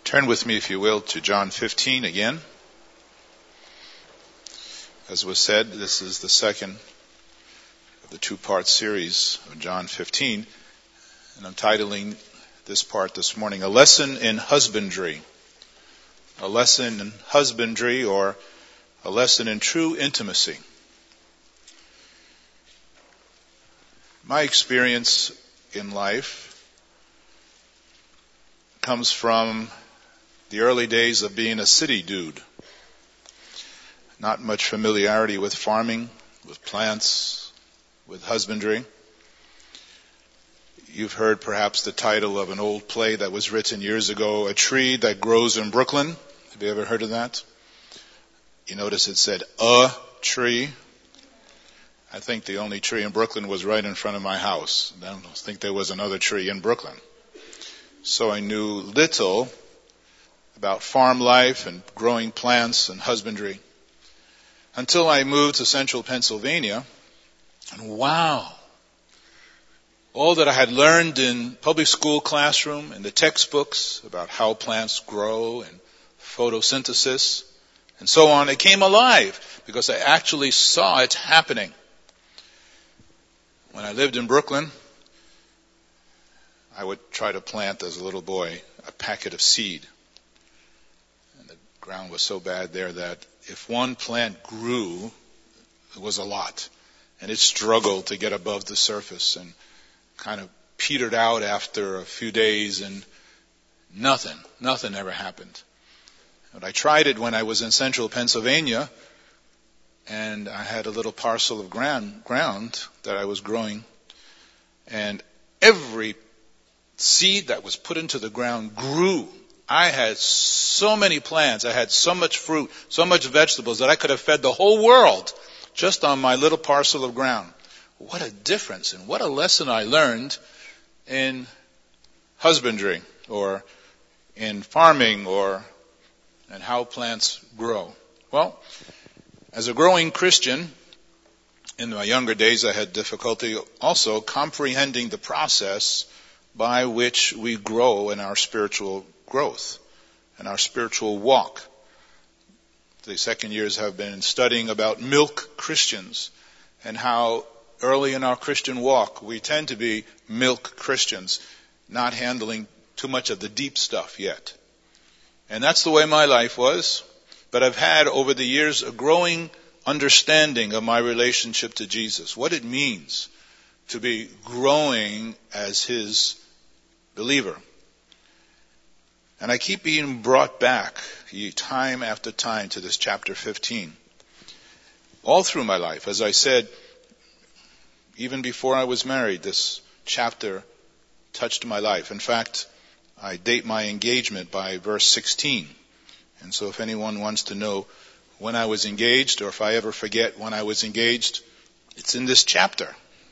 Turn with me, if you will, to John 15 again. As was said, this is the second of the two-part series of John 15, and I'm titling this part this morning, A Lesson in Husbandry. A lesson in husbandry, or a lesson in true intimacy. My experience in life comes from the early days of being a city dude. Not much familiarity with farming, with plants, with husbandry. You've heard perhaps the title of an old play that was written years ago, A Tree That Grows in Brooklyn. Have you ever heard of that? You notice it said, a tree. I think the only tree in Brooklyn was right in front of my house. I don't think there was another tree in Brooklyn. So I knew little about farm life and growing plants and husbandry until I moved to central Pennsylvania. And wow! All that I had learned in public school classroom and the textbooks about how plants grow and photosynthesis and so on, it came alive because I actually saw it happening. When I lived in Brooklyn, I would try to plant as a little boy a packet of seed. And the ground was so bad there that if one plant grew, it was a lot. And it struggled to get above the surface and kind of petered out after a few days, and nothing ever happened. But I tried it when I was in central Pennsylvania, and I had a little parcel of ground that I was growing, and every seed that was put into the ground grew. I had so many plants, I had so much fruit, so much vegetables that I could have fed the whole world just on my little parcel of ground. What a difference, and what a lesson I learned in husbandry, or in farming, and how plants grow. Well, as a growing Christian, in my younger days I had difficulty also comprehending the process by which we grow in our spiritual growth and our spiritual walk. The second years have been studying about milk Christians and how early in our Christian walk we tend to be milk Christians, not handling too much of the deep stuff yet. And that's the way my life was. But I've had over the years a growing understanding of my relationship to Jesus, what it means to be growing as His believer. And I keep being brought back time after time to this chapter 15. All through my life, as I said, even before I was married, this chapter touched my life. In fact, I date my engagement by verse 16. And so if anyone wants to know when I was engaged, or if I ever forget when I was engaged, it's in this chapter,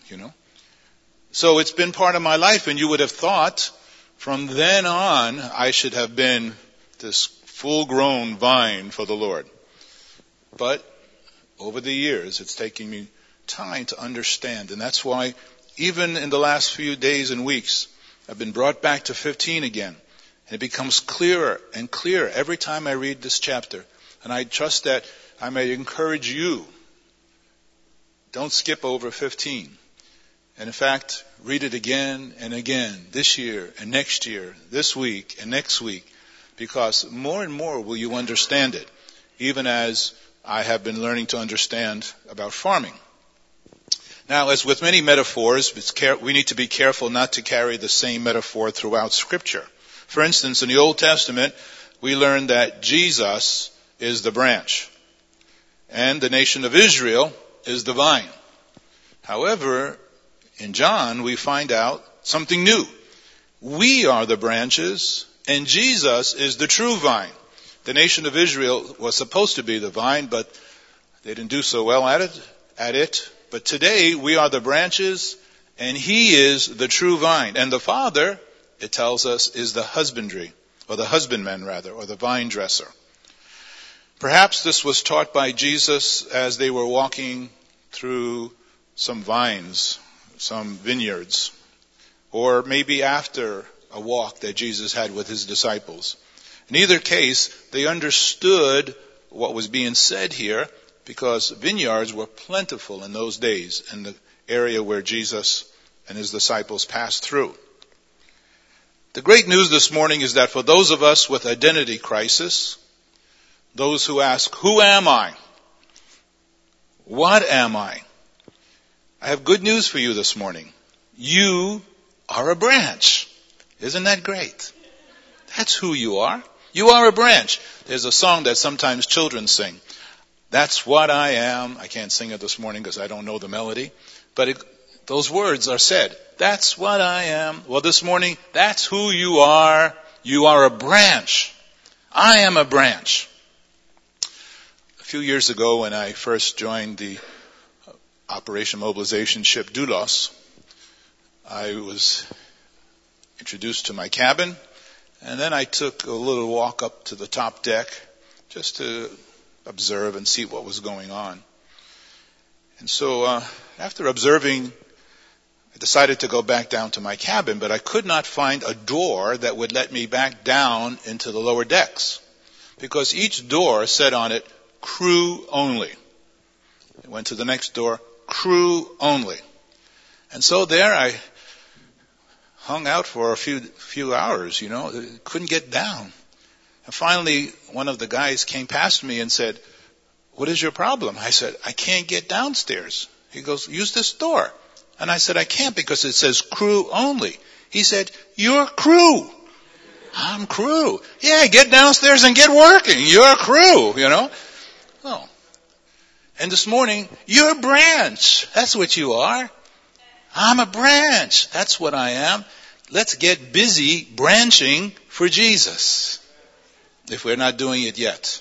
So it's been part of my life, and you would have thought from then on I should have been this full-grown vine for the Lord. But over the years, it's taken me time to understand, and that's why even in the last few days and weeks, I've been brought back to 15 again. And it becomes clearer and clearer every time I read this chapter. And I trust that I may encourage you. Don't skip over 15. And in fact, read it again and again this year and next year, this week and next week. Because more and more will you understand it. Even as I have been learning to understand about farming. Now, as with many metaphors, we need to be careful not to carry the same metaphor throughout Scripture. For instance, in the Old Testament, we learn that Jesus is the branch, and the nation of Israel is the vine. However, in John, we find out something new. We are the branches, and Jesus is the true vine. The nation of Israel was supposed to be the vine, but they didn't do so well at it. But today, we are the branches, and He is the true vine. And the Father, it tells us, is the husbandry, or the husbandman rather, or the vine dresser. Perhaps this was taught by Jesus as they were walking through some vines, some vineyards, or maybe after a walk that Jesus had with His disciples. In either case, they understood what was being said here because vineyards were plentiful in those days in the area where Jesus and his disciples passed through. The great news this morning is that for those of us with identity crisis, those who ask, who am I? What am I? I have good news for you this morning. You are a branch. Isn't that great? That's who you are. You are a branch. There's a song that sometimes children sing. That's what I am. I can't sing it this morning because I don't know the melody. But those words are said. That's what I am. Well, this morning, that's who you are. You are a branch. I am a branch. A few years ago when I first joined the Operation Mobilization ship Doulos, I was introduced to my cabin, and then I took a little walk up to the top deck just to observe and see what was going on. And so after observing, I decided to go back down to my cabin, but I could not find a door that would let me back down into the lower decks because each door said on it, crew only. I went to the next door, crew only. And so there I hung out for a few hours, couldn't get down. And finally, one of the guys came past me and said, what is your problem? I said, I can't get downstairs. He goes, use this door. And I said, I can't because it says crew only. He said, you're crew. I'm crew. Yeah, get downstairs and get working. You're crew, Oh. And this morning, you're a branch. That's what you are. I'm a branch. That's what I am. Let's get busy branching for Jesus, if we're not doing it yet.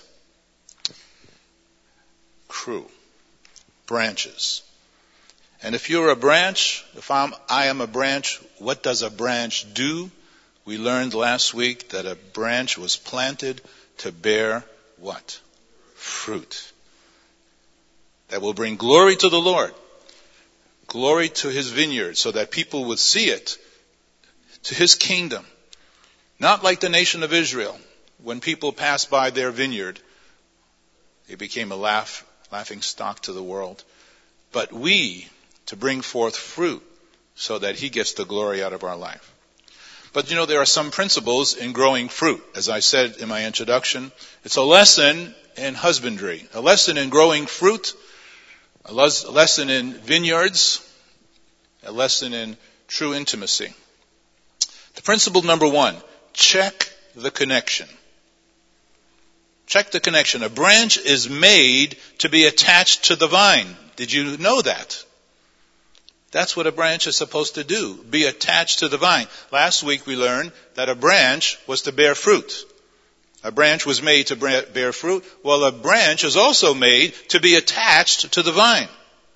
Crew. Branches. And if you're a branch, if I am a branch, what does a branch do? We learned last week that a branch was planted to bear what? Fruit. That will bring glory to the Lord. Glory to his vineyard so that people would see it, to his kingdom. Not like the nation of Israel. When people passed by their vineyard, it became a laughing stock to the world. But we, to bring forth fruit so that he gets the glory out of our life. But there are some principles in growing fruit. As I said in my introduction, it's a lesson in husbandry, a lesson in growing fruit, a lesson in vineyards, a lesson in true intimacy. The principle number 1, check the connection. Check the connection. A branch is made to be attached to the vine. Did you know that? That's what a branch is supposed to do, be attached to the vine. Last week we learned that a branch was to bear fruit. A branch was made to bear fruit. Well, a branch is also made to be attached to the vine.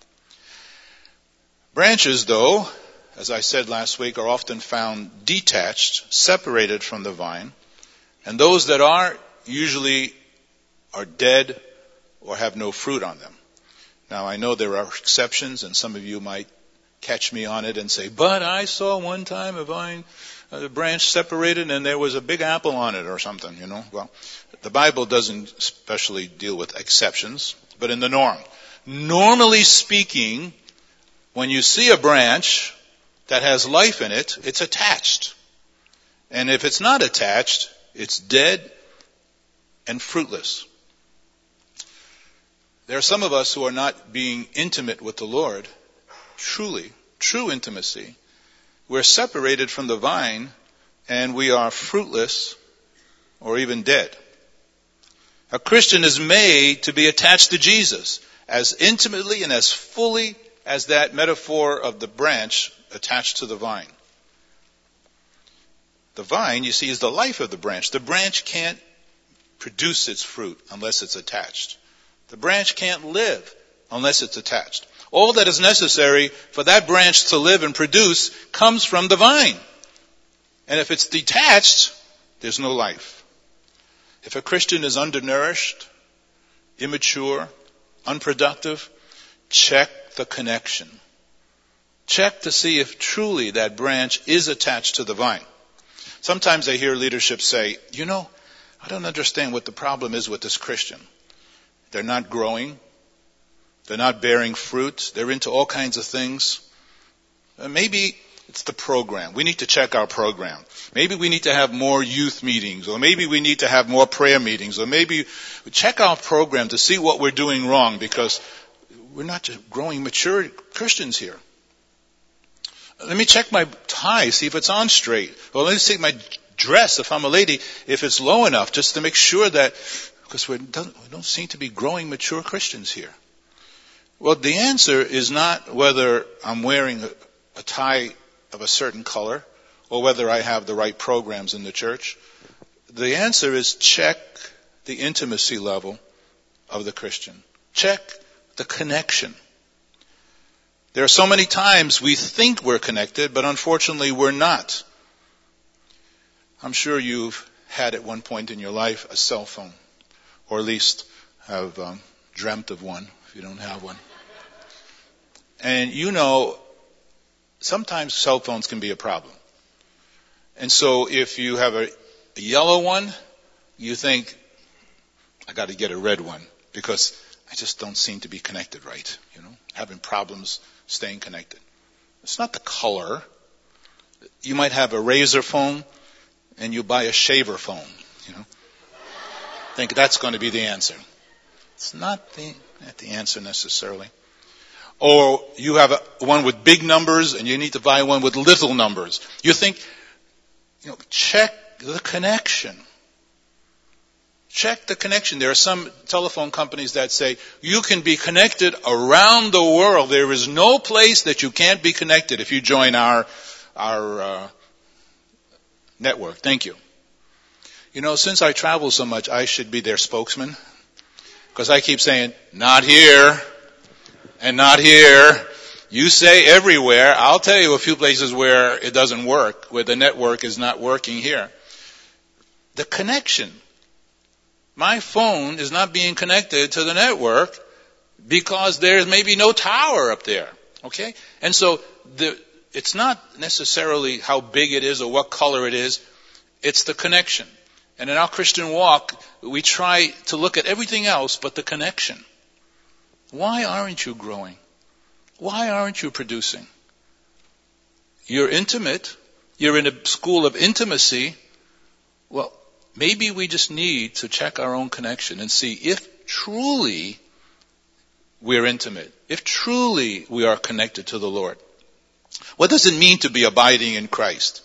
Branches, though, as I said last week, are often found detached, separated from the vine. And those that are usually are dead or have no fruit on them. Now, I know there are exceptions, and some of you might catch me on it and say, but I saw one time a vine, a branch separated and there was a big apple on it or something, Well, the Bible doesn't especially deal with exceptions, but in the norm. Normally speaking, when you see a branch that has life in it, it's attached. And if it's not attached, it's dead and fruitless. There are some of us who are not being intimate with the Lord, truly, true intimacy. We're separated from the vine and we are fruitless or even dead. A Christian is made to be attached to Jesus as intimately and as fully as that metaphor of the branch attached to the vine. The vine, you see, is the life of the branch. The branch can't produce its fruit unless it's attached. The branch can't live unless it's attached. All that is necessary for that branch to live and produce comes from the vine. And if it's detached, there's no life. If a Christian is undernourished, immature, unproductive, check the connection. Check to see if truly that branch is attached to the vine. Sometimes I hear leadership say, I don't understand what the problem is with this Christian. They're not growing. They're not bearing fruit. They're into all kinds of things. Maybe it's the program. We need to check our program. Maybe we need to have more youth meetings, or maybe we need to have more prayer meetings, or maybe we check our program to see what we're doing wrong, because we're not just growing mature Christians here. Let me check my tie, see if it's on straight. Or let me see my dress, if I'm a lady, if it's low enough, just to make sure that, because we don't seem to be growing mature Christians here. Well, the answer is not whether I'm wearing a tie of a certain color or whether I have the right programs in the church. The answer is check the intimacy level of the Christian. Check the connection. There are so many times we think we're connected, but unfortunately we're not. I'm sure you've had at one point in your life a cell phone, or at least have dreamt of one if you don't have one. And you know, sometimes cell phones can be a problem. And so if you have a yellow one, you think, I got to get a red one because I just don't seem to be connected right, having problems staying connected. It's not the color. You might have a razor phone and you buy a shaver phone, Think that's going to be the answer. It's not the answer necessarily. Or you have one with big numbers and you need to buy one with little numbers. You think, check the connection. Check the connection. There are some telephone companies that say you can be connected around the world. There is no place that you can't be connected if you join our network. Thank you. Since I travel so much, I should be their spokesman. Because I keep saying, not here and not here. You say everywhere. I'll tell you a few places where it doesn't work, where the network is not working here. The connection. My phone is not being connected to the network because there's maybe no tower up there. Okay? And so it's not necessarily how big it is or what color it is. It's the connection. And in our Christian walk, we try to look at everything else but the connection. Why aren't you growing? Why aren't you producing? You're intimate. You're in a school of intimacy. Well, maybe we just need to check our own connection and see if truly we're intimate, if truly we are connected to the Lord. What does it mean to be abiding in Christ?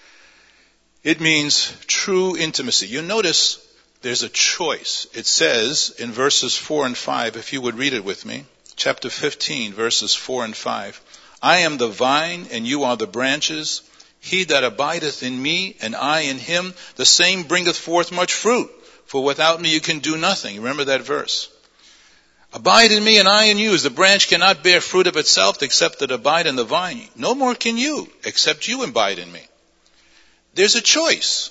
It means true intimacy. You notice there's a choice. It says in verses 4 and 5, if you would read it with me, chapter 15, verses 4 and 5. I am the vine, and you are the branches. He that abideth in me, and I in him, the same bringeth forth much fruit. For without me you can do nothing. Remember that verse. Abide in me, and I in you, as the branch cannot bear fruit of itself, except that abide in the vine. No more can you, except you abide in me. There's a choice.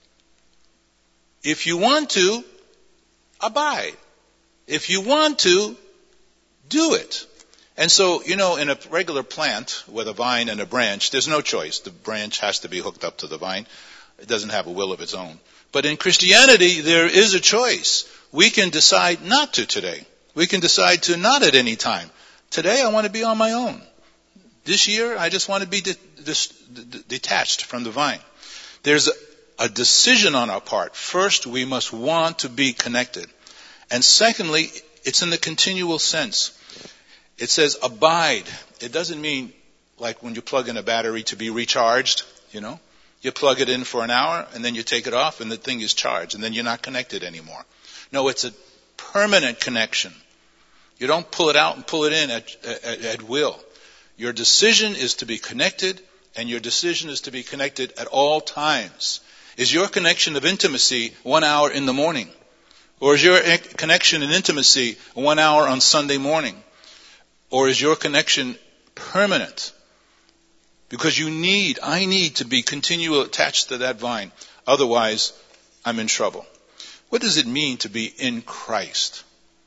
If you want to, abide. If you want to, do it. And so, in a regular plant with a vine and a branch, there's no choice. The branch has to be hooked up to the vine. It doesn't have a will of its own. But in Christianity, there is a choice. We can decide not to today. We can decide to not at any time. Today, I want to be on my own. This year, I just want to be detached from the vine. There's a decision on our part. First, we must want to be connected. And secondly, it's in the continual sense. It says abide. It doesn't mean like when you plug in a battery to be recharged, You plug it in for an hour and then you take it off and the thing is charged and then you're not connected anymore. No, it's a permanent connection. You don't pull it out and pull it in at will. Your decision is to be connected, and your decision is to be connected at all times. Is your connection of intimacy 1 hour in the morning? Or is your connection and intimacy 1 hour on Sunday morning? Or is your connection permanent? Because I need to be continually attached to that vine. Otherwise, I'm in trouble. What does it mean to be in Christ?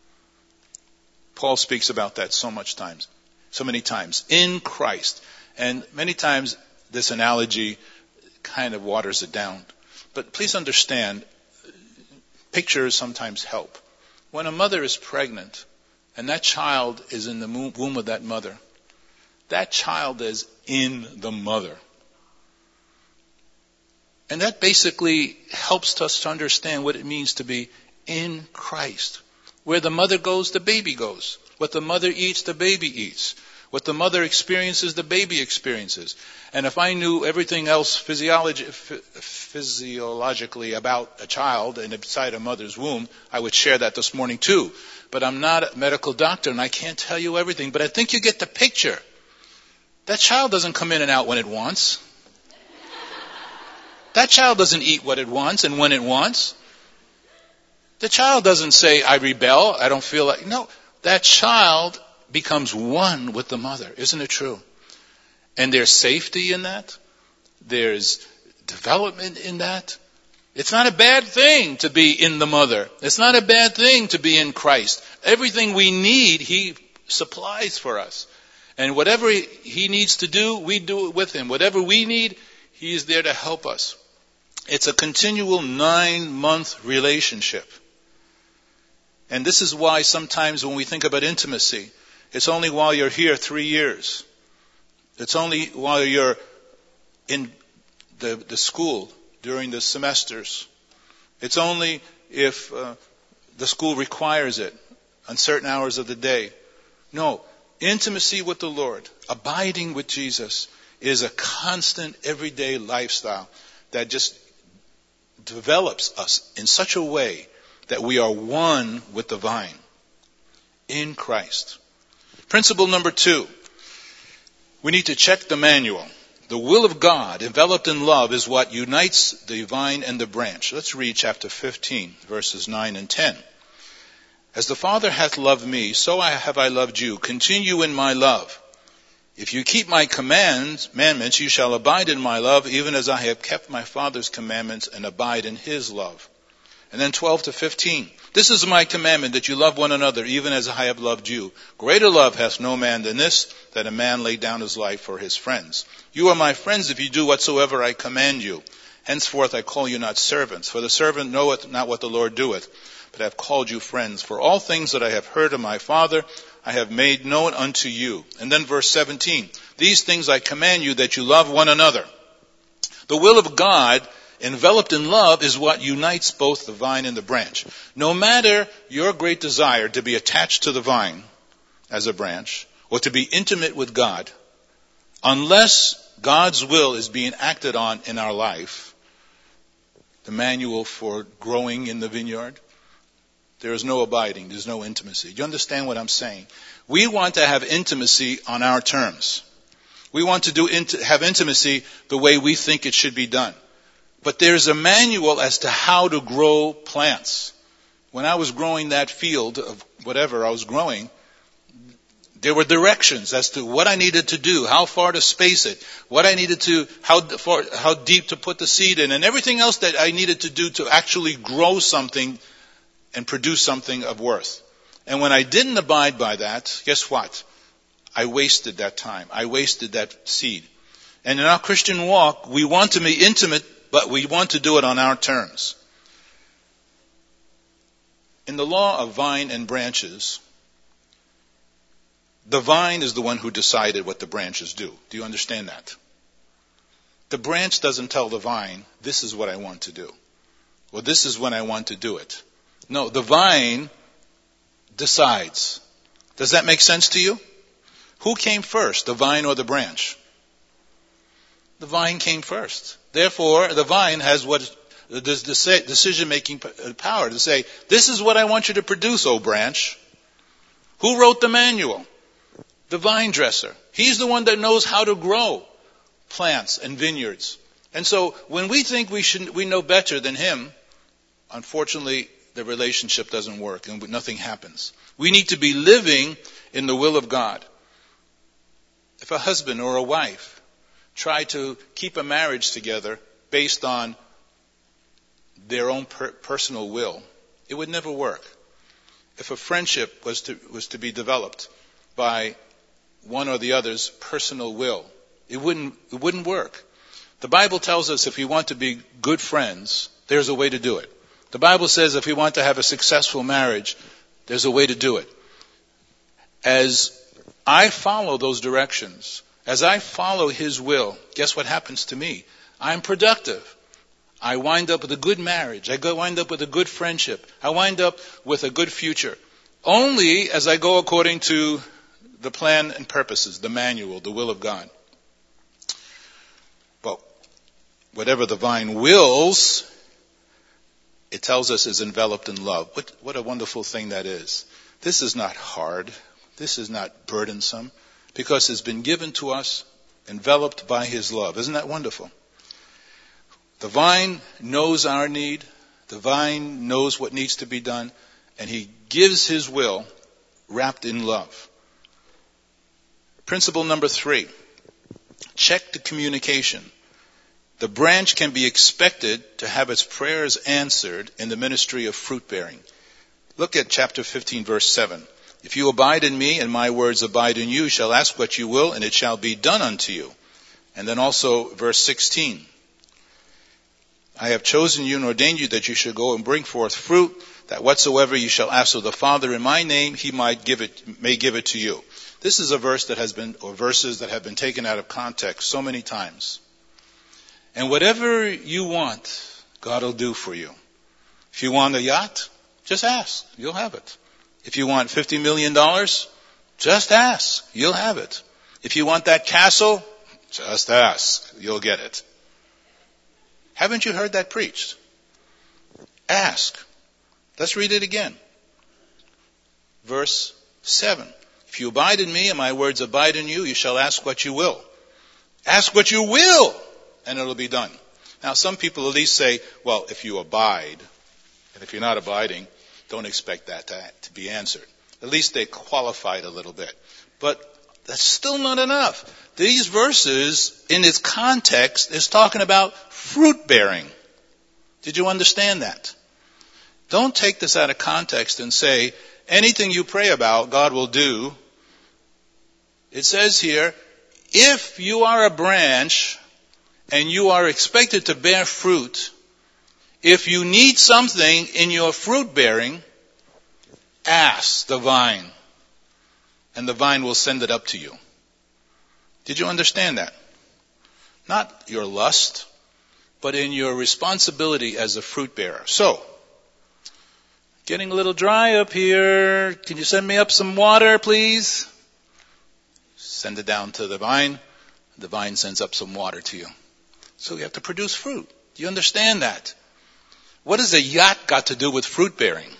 Paul speaks about that so many times. In Christ. And many times this analogy kind of waters it down. But please understand, Pictures sometimes help. When a mother is pregnant and that child is in the womb of that mother, that child is in the mother. And that basically helps us to understand what it means to be in Christ. Where the mother goes, the baby goes. What the mother eats, the baby eats. What the mother experiences, the baby experiences. And if I knew everything else physiologically about a child inside a mother's womb, I would share that this morning too. But I'm not a medical doctor and I can't tell you everything. But I think you get the picture. That child doesn't come in and out when it wants. That child doesn't eat what it wants and when it wants. The child doesn't say, I rebel, I don't feel like... No, that child becomes one with the mother. Isn't it true? And there's safety in that. There's development in that. It's not a bad thing to be in the mother. It's not a bad thing to be in Christ. Everything we need, He supplies for us. And whatever He needs to do, we do it with Him. Whatever we need, He is there to help us. It's a continual 9-month relationship. And this is why sometimes when we think about intimacy, it's only while you're here 3 years. It's only while you're in the school during the semesters. It's only if the school requires it on certain hours of the day. No, intimacy with the Lord, abiding with Jesus, is a constant everyday lifestyle that just develops us in such a way that we are one with the vine in Christ. Principle number 2, we need to check the manual. The will of God, enveloped in love, is what unites the vine and the branch. Let's read chapter 15, verses 9 and 10. As the Father hath loved me, so have I loved you. Continue in my love. If you keep my commandments, you shall abide in my love, even as I have kept my Father's commandments and abide in His love. And then 12 to 15. This is my commandment, that you love one another, even as I have loved you. Greater love hath no man than this, that a man lay down his life for his friends. You are my friends if you do whatsoever I command you. Henceforth I call you not servants, for the servant knoweth not what the Lord doeth, but I have called you friends. For all things that I have heard of my Father, I have made known unto you. And then verse 17. These things I command you, that you love one another. The will of God, enveloped in love, is what unites both the vine and the branch. No matter your great desire to be attached to the vine as a branch, or to be intimate with God, unless God's will is being acted on in our life, the manual for growing in the vineyard, there is no abiding, there's no intimacy. Do you understand what I'm saying? We want to have intimacy on our terms. We want to have intimacy the way we think it should be done. But there's a manual as to how to grow plants. When I was growing that field of whatever I was growing, there were directions as to what I needed to do, how far to space it, what I needed to, how deep to put the seed in, and everything else that I needed to do to actually grow something and produce something of worth. And when I didn't abide by that, guess what? I wasted that time. I wasted that seed. And in our Christian walk, we want to be intimate, but we want to do it on our terms. In the law of vine and branches, the vine is the one who decided what the branches do. Do you understand that? The branch doesn't tell the vine, this is what I want to do. Or this is when I want to do it. No, the vine decides. Does that make sense to you? Who came first, the vine or the branch? The vine came first. Therefore, the vine has what this decision-making power to say, this is what I want you to produce, O branch. Who wrote the manual? The vine dresser. He's the one that knows how to grow plants and vineyards. And so when we think we know better than him, unfortunately, the relationship doesn't work and nothing happens. We need to be living in the will of God. If a husband or a wife try to keep a marriage together based on their own personal will, it would never work. If a friendship was to be developed by one or the other's personal will, it wouldn't work. The Bible tells us if we want to be good friends, there's a way to do it. The Bible says if we want to have a successful marriage, there's a way to do it. As I follow those directions, as I follow His will, guess what happens to me? I'm productive. I wind up with a good marriage. I wind up with a good friendship. I wind up with a good future. Only as I go according to the plan and purposes, the manual, the will of God. But whatever the vine wills, it tells us is enveloped in love. What a wonderful thing that is. This is not hard. This is not burdensome, because it's been given to us, enveloped by His love. Isn't that wonderful? The vine knows our need. The vine knows what needs to be done. And He gives His will wrapped in love. Principle number 3. Check the communication. The branch can be expected to have its prayers answered in the ministry of fruit bearing. Look at chapter 15, verse 7. If you abide in me and my words abide in you, you shall ask what you will, and it shall be done unto you. And then also verse 16. I have chosen you and ordained you that you should go and bring forth fruit, that whatsoever you shall ask of the Father in my name, He may give it to you. This is a verse that has been, or verses that have been taken out of context so many times. And whatever you want, God will do for you. If you want a yacht, just ask. You'll have it. If you want $50 million, just ask. You'll have it. If you want that castle, just ask. You'll get it. Haven't you heard that preached? Ask. Let's read it again. Verse 7. If you abide in me and my words abide in you, you shall ask what you will. Ask what you will, and it'll be done. Now, some people at least say, well, if you abide, and if you're not abiding, don't expect that to be answered. At least they qualified a little bit. But that's still not enough. These verses, in its context, is talking about fruit bearing. Did you understand that? Don't take this out of context and say, anything you pray about, God will do. It says here, if you are a branch and you are expected to bear fruit, if you need something in your fruit bearing, ask the vine, and the vine will send it up to you. Did you understand that? Not your lust, but in your responsibility as a fruit bearer. So, getting a little dry up here. Can you send me up some water, please? Send it down to the vine. The vine sends up some water to you. So you have to produce fruit. Do you understand that? What has a yacht got to do with fruit bearing?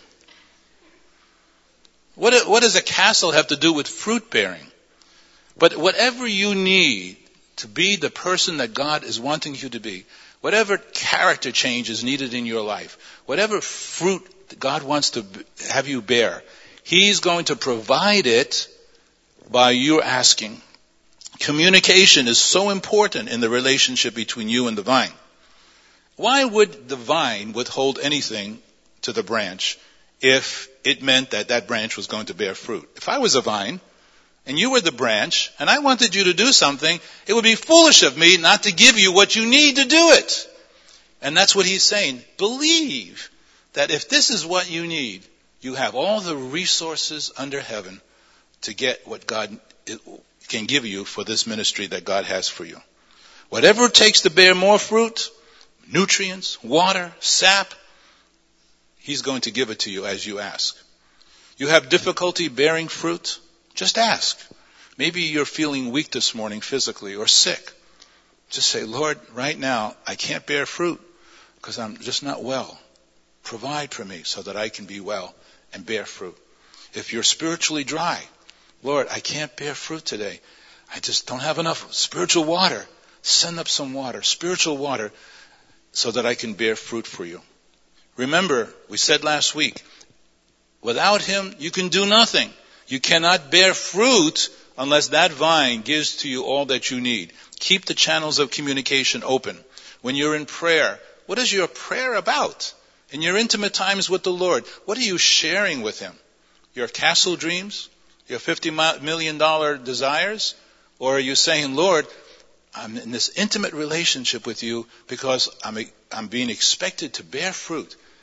What does a castle have to do with fruit bearing? But whatever you need to be the person that God is wanting you to be, whatever character change is needed in your life, whatever fruit God wants to have you bear, He's going to provide it by your asking. Communication is so important in the relationship between you and the vine. Why would the vine withhold anything to the branch if it meant that that branch was going to bear fruit? If I was a vine and you were the branch and I wanted you to do something, it would be foolish of me not to give you what you need to do it. And that's what He's saying. Believe that if this is what you need, you have all the resources under heaven to get what God can give you for this ministry that God has for you. Whatever it takes to bear more fruit, nutrients, water, sap, He's going to give it to you as you ask. You have difficulty bearing fruit? Just ask. Maybe you're feeling weak this morning physically or sick. Just say, Lord, right now I can't bear fruit because I'm just not well. Provide for me so that I can be well and bear fruit. If you're spiritually dry, Lord, I can't bear fruit today. I just don't have enough spiritual water. Send up some water, spiritual water, so that I can bear fruit for you. Remember, we said last week, without Him, you can do nothing. You cannot bear fruit unless that vine gives to you all that you need. Keep the channels of communication open. When you're in prayer, what is your prayer about? In your intimate times with the Lord, what are you sharing with Him? Your castle dreams? Your $50 million desires? Or are you saying, Lord, I'm in this intimate relationship with you because I'm being expected to bear fruit.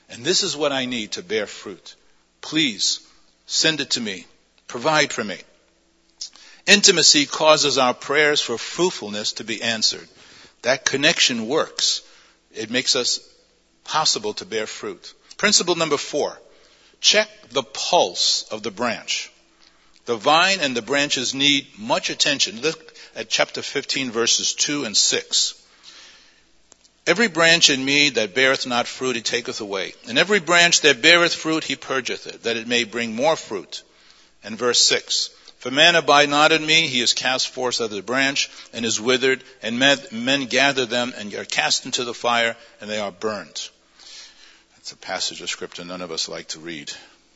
And this is what I need to bear fruit. Please send it to me. Provide for me. Intimacy causes our prayers for fruitfulness to be answered. That connection works. It makes us possible to bear fruit. Principle number 4. Check the pulse of the branch. The vine and the branches need much attention. Look at chapter 15, verses 2 and 6. Every branch in me that beareth not fruit, he taketh away. And every branch that beareth fruit, he purgeth it, that it may bring more fruit. And verse 6. If a man abide not in me, he is cast forth as a branch, and is withered, and men gather them, and are cast into the fire, and they are burned. That's a passage of scripture none of us like to read.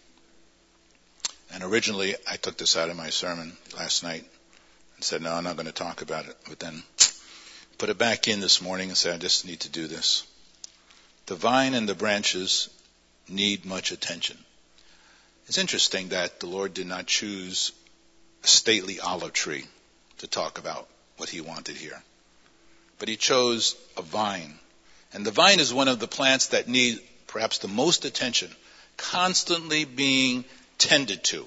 And originally, I took this out of my sermon last night, and said, no, I'm not going to talk about it. But then put it back in this morning and said, I just need to do this. The vine and the branches need much attention. It's interesting that the Lord did not choose a stately olive tree to talk about what he wanted here. But he chose a vine. And the vine is one of the plants that need perhaps the most attention, constantly being tended to.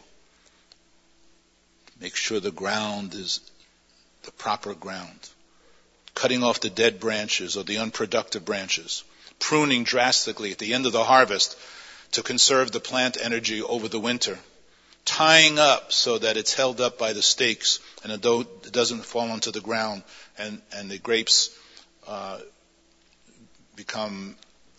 Make sure the ground is the proper ground. Cutting off the dead branches or the unproductive branches. Pruning drastically at the end of the harvest to conserve the plant energy over the winter. Tying up so that it's held up by the stakes and it doesn't fall onto the ground and the grapes become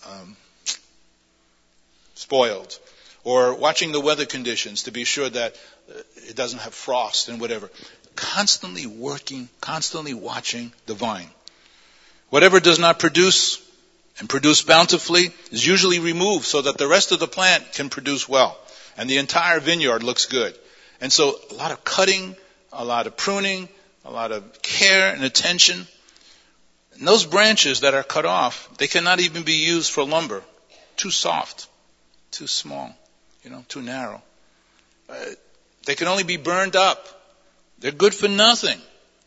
spoiled. Or watching the weather conditions to be sure that it doesn't have frost and whatever. Constantly working, constantly watching the vine. Whatever does not produce and produce bountifully is usually removed so that the rest of the plant can produce well. And the entire vineyard looks good. And so a lot of cutting, a lot of pruning, a lot of care and attention. And those branches that are cut off, they cannot even be used for lumber. Too soft, too small, too narrow. They can only be burned up. They're good for nothing.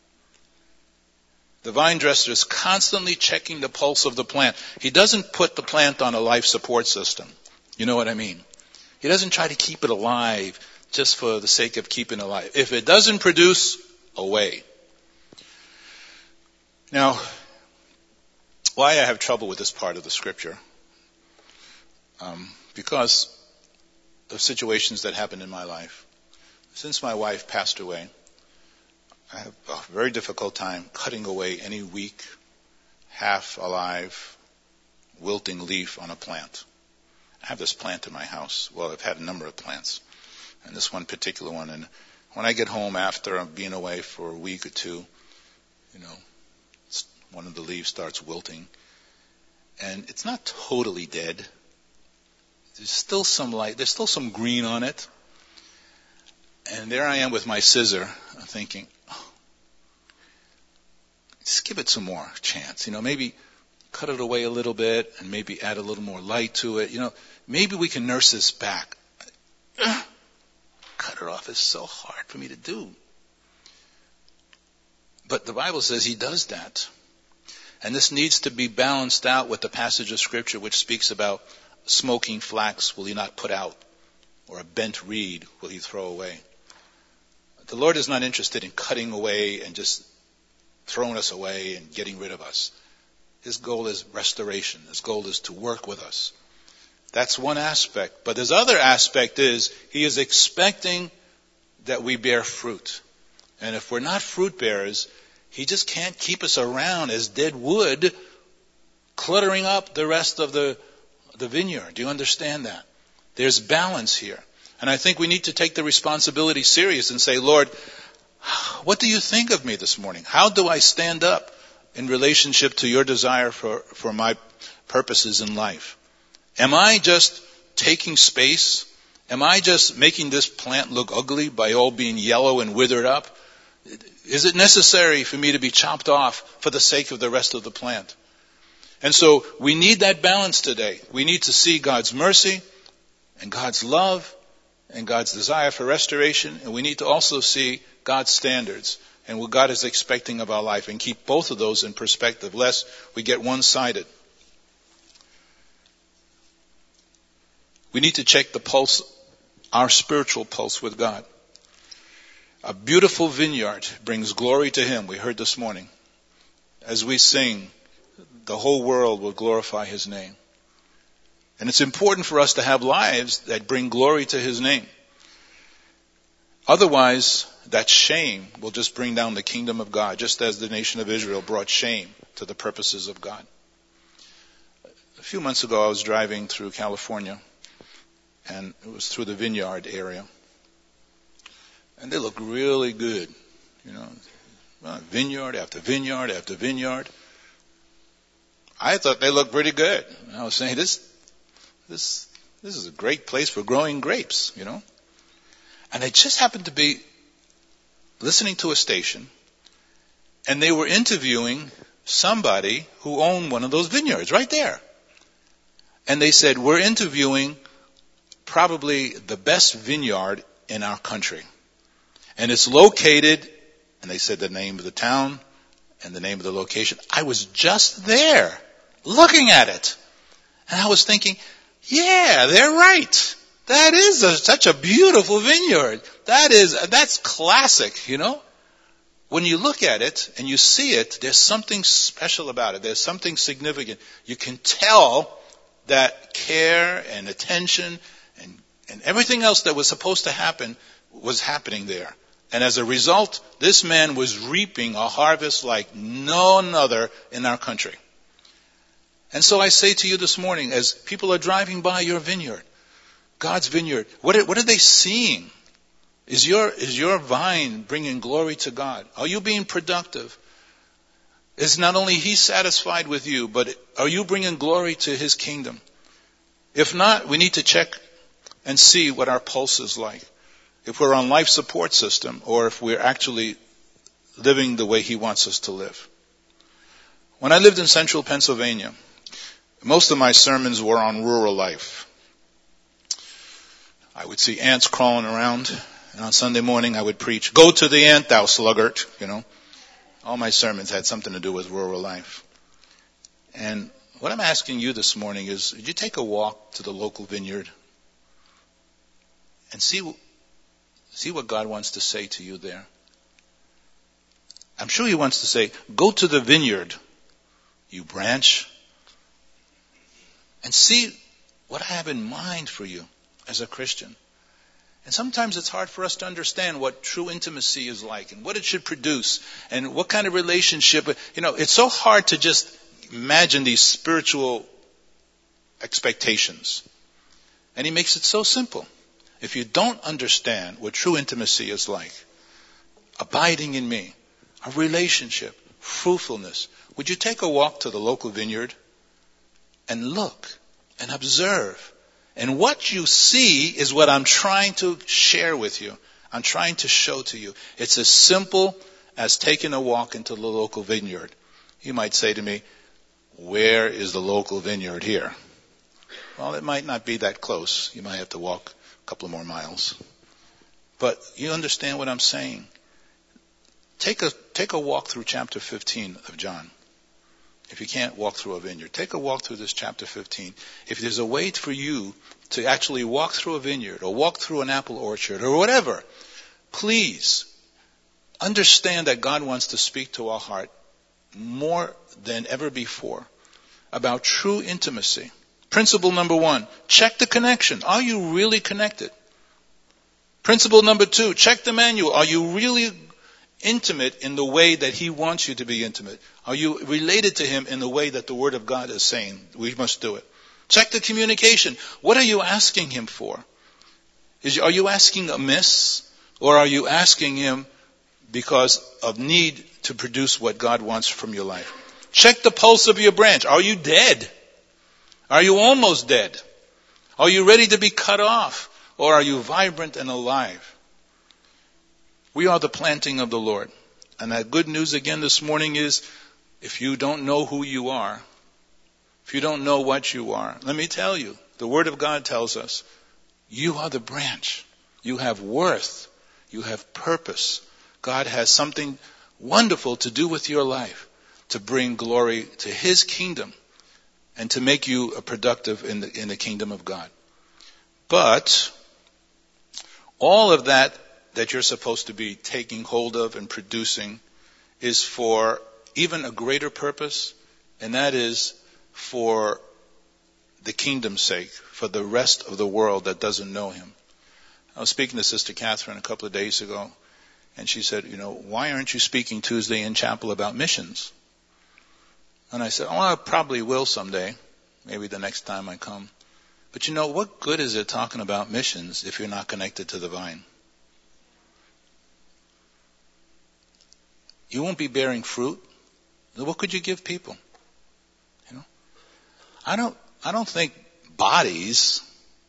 The vine dresser is constantly checking the pulse of the plant. He doesn't put the plant on a life support system. You know what I mean? He doesn't try to keep it alive just for the sake of keeping it alive. If it doesn't produce, away. Now, why I have trouble with this part of the scripture? Because of situations that happened in my life. Since my wife passed away, I have a very difficult time cutting away any weak, half-alive, wilting leaf on a plant. I have this plant in my house. Well, I've had a number of plants. And this one particular one. And when I get home after being away for a week or two, one of the leaves starts wilting. And it's not totally dead. There's still some light. There's still some green on it. And there I am with my scissor, thinking, just give it some more chance. Maybe cut it away a little bit and maybe add a little more light to it. Maybe we can nurse this back. Cut it off is so hard for me to do. But the Bible says he does that. And this needs to be balanced out with the passage of Scripture which speaks about smoking flax will he not put out, or a bent reed will he throw away. The Lord is not interested in cutting away and just throwing us away and getting rid of us. His goal is restoration. His goal is to work with us. That's one aspect. But his other aspect is he is expecting that we bear fruit. And if we're not fruit bearers, he just can't keep us around as dead wood cluttering up the rest of the vineyard. Do you understand that? There's balance here. And I think we need to take the responsibility serious and say, Lord, what do you think of me this morning? How do I stand up in relationship to your desire for my purposes in life? Am I just taking space? Am I just making this plant look ugly by all being yellow and withered up? Is it necessary for me to be chopped off for the sake of the rest of the plant? And so we need that balance today. We need to see God's mercy and God's love and God's desire for restoration. And we need to also see God's standards and what God is expecting of our life and keep both of those in perspective, lest we get one-sided. We need to check the pulse, our spiritual pulse with God. A beautiful vineyard brings glory to Him. We heard this morning. As we sing, the whole world will glorify His name. And it's important for us to have lives that bring glory to His name. Otherwise, that shame will just bring down the kingdom of God, just as the nation of Israel brought shame to the purposes of God. A few months ago, I was driving through California, and it was through the vineyard area. And they look really good, vineyard after vineyard after vineyard. I thought they looked pretty good. And I was saying, this is a great place for growing grapes, And I just happened to be listening to a station, and they were interviewing somebody who owned one of those vineyards right there. And they said, we're interviewing probably the best vineyard in our country. And it's located, and they said the name of the town and the name of the location. I was just there looking at it. And I was thinking, yeah, they're right. That is such a beautiful vineyard. That's classic, When you look at it and you see it, there's something special about it. There's something significant. You can tell that care and attention and everything else that was supposed to happen was happening there. And as a result, this man was reaping a harvest like none other in our country. And so I say to you this morning, as people are driving by your vineyard, God's vineyard, what are they seeing? Is your vine bringing glory to God? Are you being productive? Is not only He satisfied with you, but are you bringing glory to His kingdom? If not, we need to check and see what our pulse is like. If we're on life support system, or if we're actually living the way He wants us to live. When I lived in central Pennsylvania, most of my sermons were on rural life. I would see ants crawling around, and on Sunday morning I would preach, "Go to the ant, thou sluggard," All my sermons had something to do with rural life. And what I'm asking you this morning is, would you take a walk to the local vineyard and see what God wants to say to you there? I'm sure He wants to say, go to the vineyard, you branch, and see what I have in mind for you as a Christian. And sometimes it's hard for us to understand what true intimacy is like and what it should produce and what kind of relationship. It's so hard to just imagine these spiritual expectations. And He makes it so simple. If you don't understand what true intimacy is like, abiding in me, a relationship, fruitfulness, would you take a walk to the local vineyard and look and observe? And what you see is what I'm trying to share with you. I'm trying to show to you. It's as simple as taking a walk into the local vineyard. You might say to me, where is the local vineyard here? Well, it might not be that close. You might have to walk a couple of more miles. But you understand what I'm saying. Take a walk through chapter 15 of John. If you can't walk through a vineyard, take a walk through this chapter 15. If there's a way for you to actually walk through a vineyard or walk through an apple orchard or whatever, please understand that God wants to speak to our heart more than ever before about true intimacy. Principle number 1, check the connection. Are you really connected? Principle number 2, check the manual. Are you really intimate in the way that He wants you to be intimate? Are you related to Him in the way that the Word of God is saying we must do it? Check the communication. What are you asking Him for? Are you asking amiss, or are you asking Him because of need to produce what God wants from your life? Check the pulse of your branch. Are you dead? Are you almost dead? Are you ready to be cut off? Or are you vibrant and alive? We are the planting of the Lord. And that good news again this morning is, if you don't know who you are, if you don't know what you are, let me tell you, the Word of God tells us, you are the branch. You have worth. You have purpose. God has something wonderful to do with your life, to bring glory to His kingdom and to make you productive in the kingdom of God. But all of that you're supposed to be taking hold of and producing is for even a greater purpose, and that is for the kingdom's sake, for the rest of the world that doesn't know him. I was speaking to Sister Catherine a couple of days ago, and she said, why aren't you speaking Tuesday in chapel about missions? And I said, I probably will someday, maybe the next time I come. But what good is it talking about missions if you're not connected to the vine? You won't be bearing fruit. What could you give people? I don't think bodies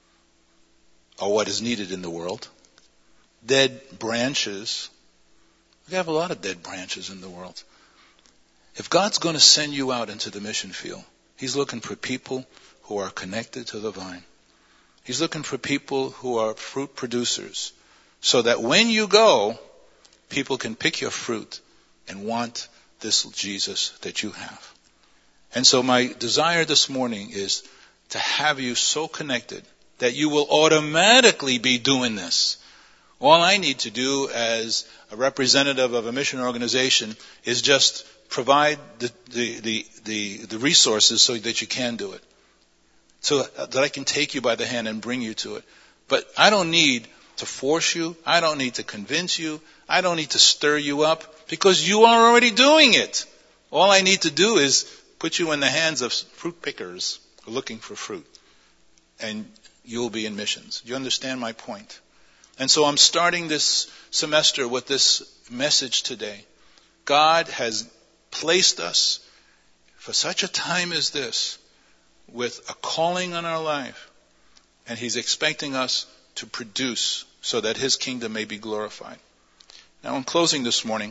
are what is needed in the world. Dead branches. We have a lot of dead branches in the world. If God's going to send you out into the mission field, He's looking for people who are connected to the vine. He's looking for people who are fruit producers, so that when you go, people can pick your fruit and want this Jesus that you have. And so my desire this morning is to have you so connected that you will automatically be doing this. All I need to do as a representative of a mission organization is just provide the resources so that you can do it. So that I can take you by the hand and bring you to it. But I don't need to force you. I don't need to convince you. I don't need to stir you up, because you are already doing it. All I need to do is put you in the hands of fruit pickers who are looking for fruit. And you'll be in missions. You understand my point? And so I'm starting this semester with this message today. God has placed us for such a time as this with a calling on our life. And He's expecting us to produce so that His kingdom may be glorified. Now, in closing this morning,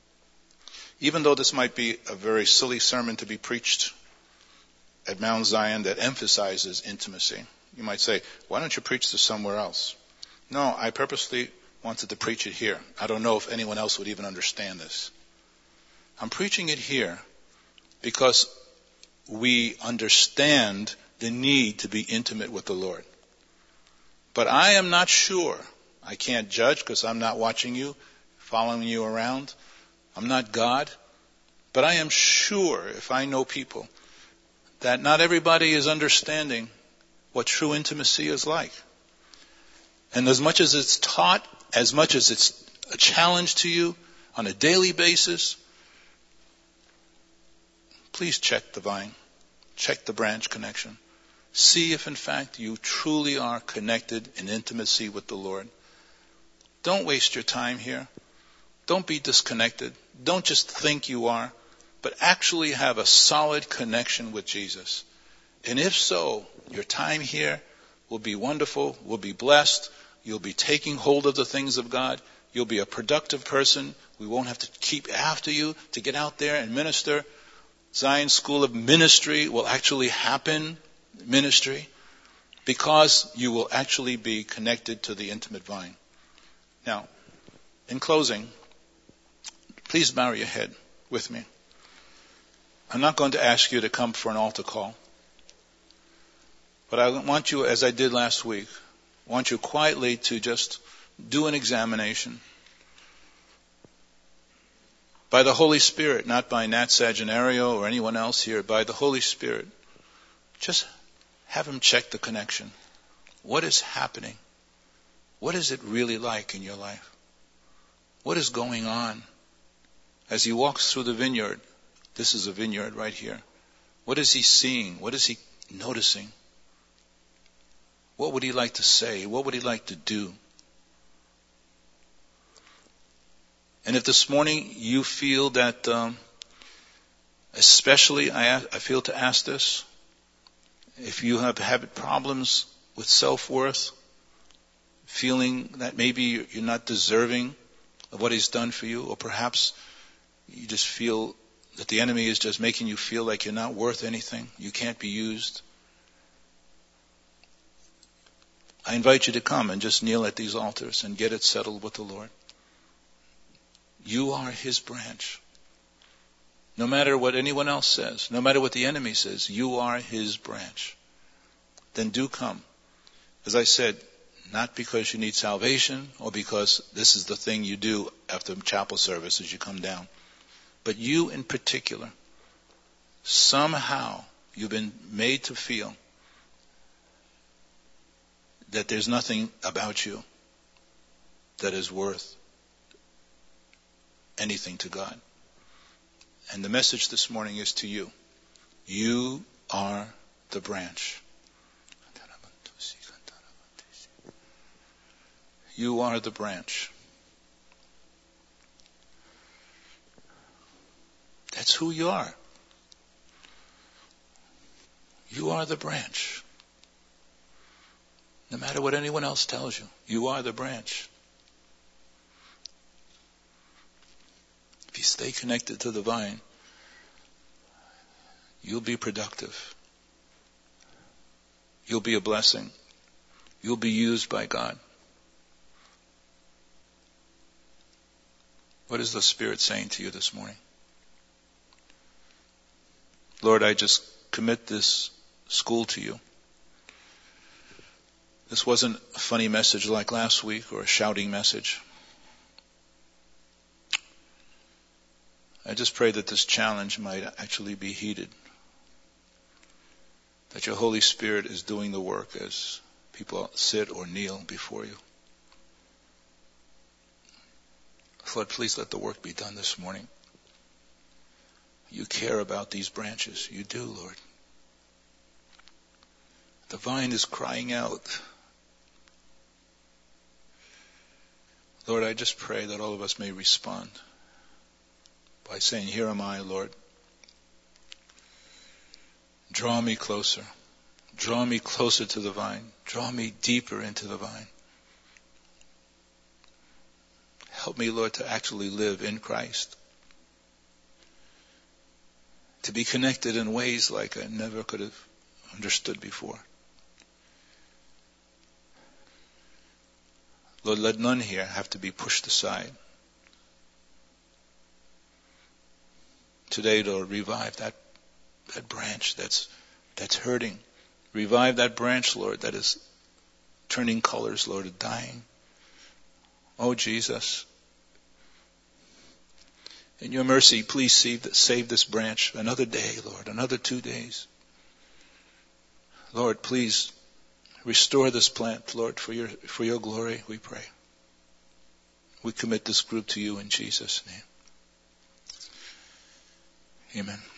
even though this might be a very silly sermon to be preached at Mount Zion that emphasizes intimacy, you might say, why don't you preach this somewhere else? No, I purposely wanted to preach it here. I don't know if anyone else would even understand this. I'm preaching it here because we understand the need to be intimate with the Lord. But I am not sure. I can't judge because I'm not watching you, following you around. I'm not God. But I am sure, if I know people, that not everybody is understanding what true intimacy is like. And as much as it's taught, as much as it's a challenge to you on a daily basis, please check the vine. Check the branch connection. See if in fact you truly are connected in intimacy with the Lord. Don't waste your time here. Don't be disconnected. Don't just think you are, but actually have a solid connection with Jesus. And if so, your time here will be wonderful, will be blessed. You'll be taking hold of the things of God. You'll be a productive person. We won't have to keep after you to get out there and minister. Zion School of Ministry will actually happen, ministry, because you will actually be connected to the intimate vine. Now, in closing, please bow your head with me. I'm not going to ask you to come for an altar call. But I want you, as I did last week, I want you quietly to just do an examination. By the Holy Spirit, not by Nat Sagenario or anyone else here, by the Holy Spirit. Just have Him check the connection. What is happening? What is it really like in your life? What is going on? As He walks through the vineyard, this is a vineyard right here. What is He seeing? What is He noticing? What would He like to say? What would He like to do? And if this morning you feel that, especially I feel to ask this, if you have had problems with self-worth, feeling that maybe you're not deserving of what He's done for you, or perhaps you just feel that the enemy is just making you feel like you're not worth anything, you can't be used, I invite you to come and just kneel at these altars and get it settled with the Lord. You are His branch. No matter what anyone else says, no matter what the enemy says, you are His branch. Then do come As I said, not because you need salvation or because this is the thing you do after chapel service as you come down, but you in particular, somehow you've been made to feel that there's nothing about you that is worth anything to God. And the message this morning is to you. You are the branch. You are the branch. That's who you are. You are the branch. No matter what anyone else tells you, you are the branch. If you stay connected to the vine, you'll be productive. You'll be a blessing. You'll be used by God. What is the Spirit saying to you this morning? Lord, I just commit this school to you. This wasn't a funny message like last week or a shouting message. I just pray that this challenge might actually be heeded. That your Holy Spirit is doing the work as people sit or kneel before you. Lord, please let the work be done this morning. You care about these branches. You do, Lord. The vine is crying out. Lord, I just pray that all of us may respond by saying, here am I, Lord. Draw me closer. Draw me closer to the vine. Draw me deeper into the vine. Help me, Lord, to actually live in Christ. To be connected in ways like I never could have understood before. Lord, let none here have to be pushed aside. Today, Lord, revive that branch that's hurting. Revive that branch, Lord, that is turning colors, Lord, and dying. Oh, Jesus. In your mercy, please save this branch another day, Lord, another 2 days. Lord, please restore this plant, Lord, for your glory, we pray. We commit this group to you in Jesus' name. Amen.